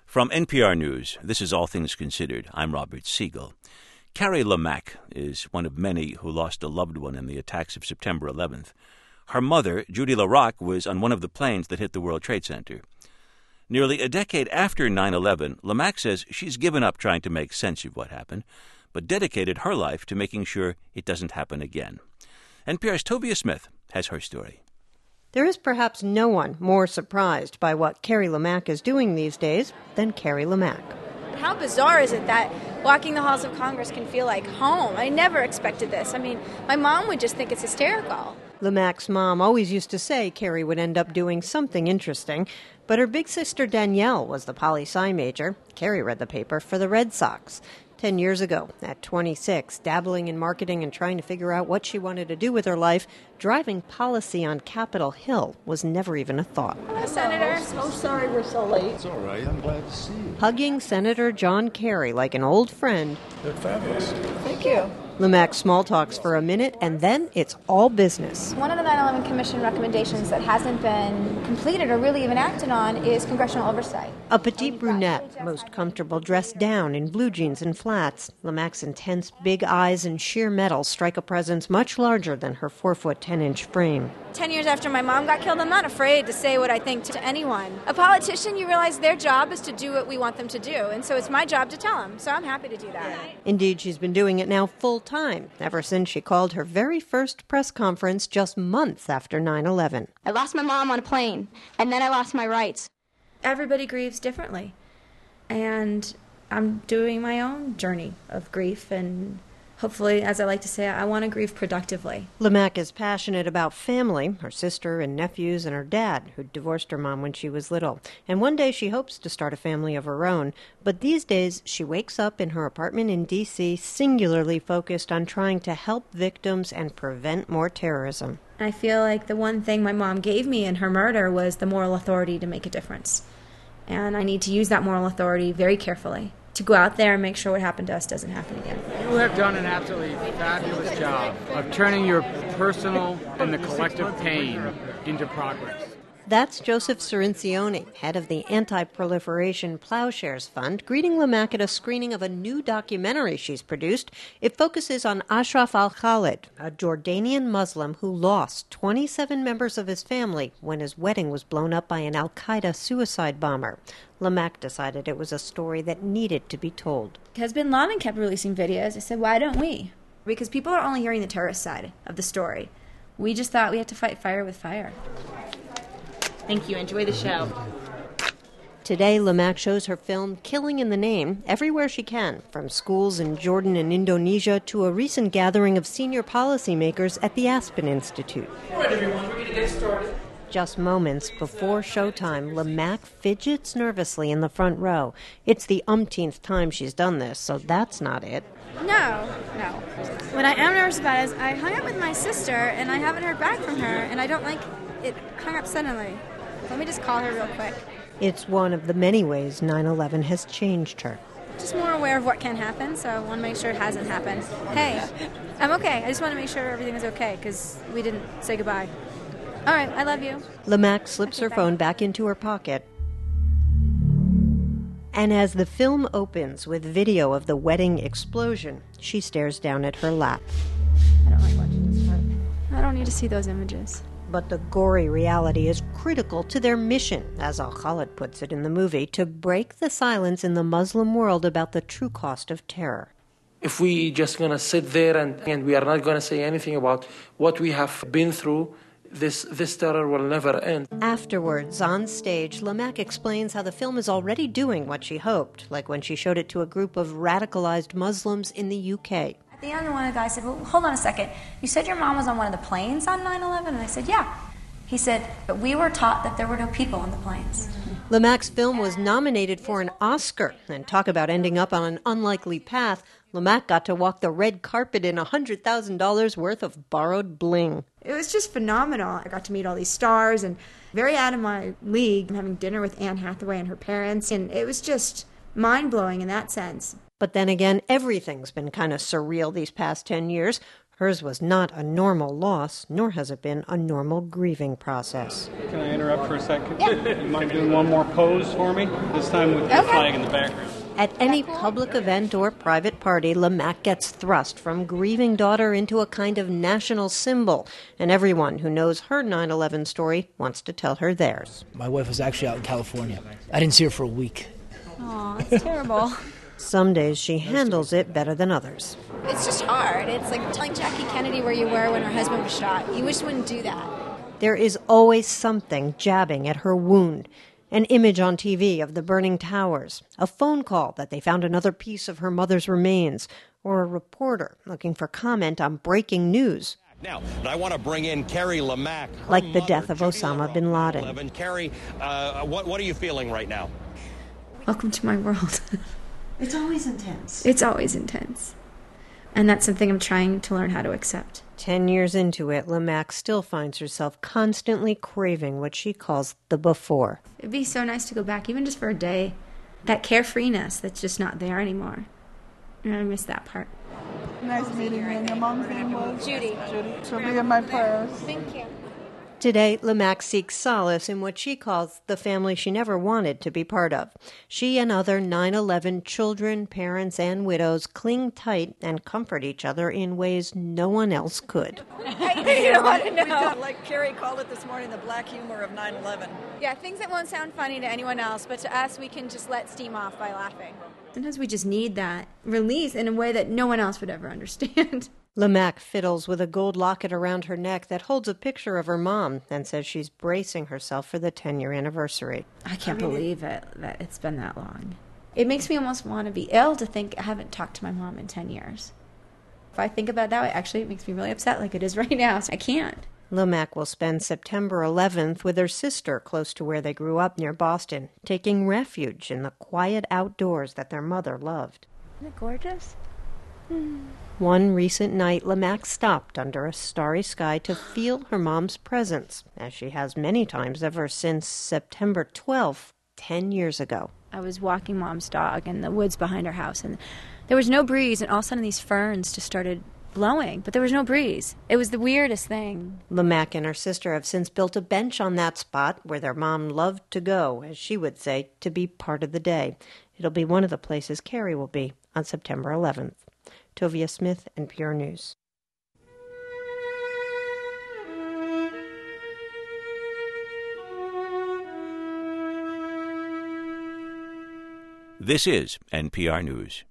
From NPR News, this is All Things Considered. I'm Robert Siegel. Carrie Lamack is one of many who lost a loved one in the attacks of September 11th. Her mother, Judy LaRocque, was on one of the planes that hit the World Trade Center. Nearly a decade after 9/11, Lamack says she's given up trying to make sense of what happened, but dedicated her life to making sure it doesn't happen again. NPR's Tovia Smith has her story. There is perhaps no one more surprised by what Carrie Lamack is doing these days than Carrie Lamack. How bizarre is it that walking the halls of Congress can feel like home? I never expected this. I mean, my mom would just think it's hysterical. Lamack's mom always used to say Carrie would end up doing something interesting, but her big sister Danielle was the poli-sci major. Carrie read the paper for the Red Sox. 10 years ago, at 26, dabbling in marketing and trying to figure out what she wanted to do with her life, driving policy on Capitol Hill was never even a thought. Senator. So sorry we're so late. It's all right. I'm glad to see you. Hugging Senator John Kerry like an old friend. They're fabulous. Thank you. Lamack small talks for a minute, and then it's all business. One of the 9/11 Commission recommendations that hasn't been completed or really even acted on is congressional oversight. A petite brunette, most comfortable dressed down in blue jeans and flats. Lamack's intense big eyes and sheer metal strike a presence much larger than her 4-foot 10-inch frame. 10 years after my mom got killed, I'm not afraid to say what I think to anyone. A politician, you realize their job is to do what we want them to do, and so it's my job to tell them, so I'm happy to do that. Indeed, she's been doing it now full-time, ever since she called her very first press conference just months after 9/11. I lost my mom on a plane, and then I lost my rights. Everybody grieves differently, and I'm doing my own journey of grief, and hopefully, as I like to say, I want to grieve productively. Lamack is passionate about family, her sister and nephews, and her dad, who divorced her mom when she was little. And one day she hopes to start a family of her own. But these days, she wakes up in her apartment in D.C. singularly focused on trying to help victims and prevent more terrorism. I feel like the one thing my mom gave me in her murder was the moral authority to make a difference. And I need to use that moral authority very carefully to go out there and make sure what happened to us doesn't happen again. You have done an absolutely fabulous job of turning your personal and the collective pain into progress. That's Joseph Cirincione, head of the Anti-Proliferation Plowshares Fund, greeting Lamack at a screening of a new documentary she's produced. It focuses on Ashraf al-Khalid, a Jordanian Muslim who lost 27 members of his family when his wedding was blown up by an al-Qaeda suicide bomber. Lamack decided it was a story that needed to be told. Because bin Laden kept releasing videos. I said, why don't we? Because people are only hearing the terrorist side of the story. We just thought we had to fight fire with fire. Thank you. Enjoy the show. Today, Lamack shows her film Killing in the Name everywhere she can, from schools in Jordan and Indonesia to a recent gathering of senior policymakers at the Aspen Institute. All right, everyone, we're going to get started. Just moments before showtime, Lamack fidgets nervously in the front row. It's the umpteenth time she's done this, so that's not it. No. What I am nervous about is I hung up with my sister, and I haven't heard back from her, and I don't like it hung up suddenly. Let me just call her real quick. It's one of the many ways 9/11 has changed her. Just more aware of what can happen, so I want to make sure it hasn't happened. Hey, I'm okay. I just want to make sure everything is okay, because we didn't say goodbye. All right, I love you. Lamack slips her phone back into her pocket. And as the film opens with video of the wedding explosion, she stares down at her lap. I don't like watching this part. I don't need to see those images. But the gory reality is critical to their mission, as al-Khalid puts it in the movie, to break the silence in the Muslim world about the true cost of terror. If we just going to sit there and we are not going to say anything about what we have been through, this terror will never end. Afterwards, on stage, Lamack explains how the film is already doing what she hoped, like when she showed it to a group of radicalized Muslims in the UK. At the end, one of the guys said, well, hold on a second. You said your mom was on one of the planes on 9/11? And I said, yeah. He said, but we were taught that there were no people on the planes. Lamack's film was nominated for an Oscar, and talk about ending up on an unlikely path. Lamack got to walk the red carpet in $100,000 worth of borrowed bling. It was just phenomenal. I got to meet all these stars and very out of my league, having dinner with Anne Hathaway and her parents, and it was just mind-blowing in that sense. But then again, everything's been kind of surreal these past 10 years. Hers was not a normal loss, nor has it been a normal grieving process. Can I interrupt for a second? Yeah. You mind doing one more pose for me? This time with the flag in the background. At any public event or private party, LeMac gets thrust from grieving daughter into a kind of national symbol, and everyone who knows her 9/11 story wants to tell her theirs. My wife was actually out in California. I didn't see her for a week. Aw, it's terrible. Some days she handles it better than others. It's just hard. It's like telling Jackie Kennedy where you were when her husband was shot. You wish you wouldn't do that. There is always something jabbing at her wound. An image on TV of the burning towers, a phone call that they found another piece of her mother's remains, or a reporter looking for comment on breaking news. Now, I want to bring in Carrie LeMac. Like the death of Osama bin Laden. Carrie, what are you feeling right now? Welcome to my world. It's always intense. It's always intense. And that's something I'm trying to learn how to accept. 10 years into it, LeMac still finds herself constantly craving what she calls the before. It'd be so nice to go back, even just for a day. That carefreeness that's just not there anymore. And I miss that part. Nice meeting you. And your mom's name was? Judy. Judy. She'll be in my prayers. Thank you. Today, LeMac seeks solace in what she calls the family she never wanted to be part of. She and other 9/11 children, parents, and widows cling tight and comfort each other in ways no one else could. You don't want to know. We've got, like Carrie called it this morning, the black humor of 9/11. Yeah, things that won't sound funny to anyone else, but to us, we can just let steam off by laughing. Sometimes we just need that release in a way that no one else would ever understand. LeMac fiddles with a gold locket around her neck that holds a picture of her mom and says she's bracing herself for the 10-year anniversary. I can't believe it, that it's been that long. It makes me almost want to be ill to think I haven't talked to my mom in 10 years. If I think about it that way, actually, it makes me really upset like it is right now, so I can't. LeMac will spend September 11th with her sister close to where they grew up near Boston, taking refuge in the quiet outdoors that their mother loved. Isn't it gorgeous? One recent night, LeMac stopped under a starry sky to feel her mom's presence, as she has many times ever since September 12th, 10 years ago. I was walking Mom's dog in the woods behind her house, and there was no breeze, and all of a sudden these ferns just started blowing, but there was no breeze. It was the weirdest thing. LeMac and her sister have since built a bench on that spot where their mom loved to go, as she would say, to be part of the day. It'll be one of the places Carrie will be on September 11th. Tovia Smith, NPR News. This is NPR News.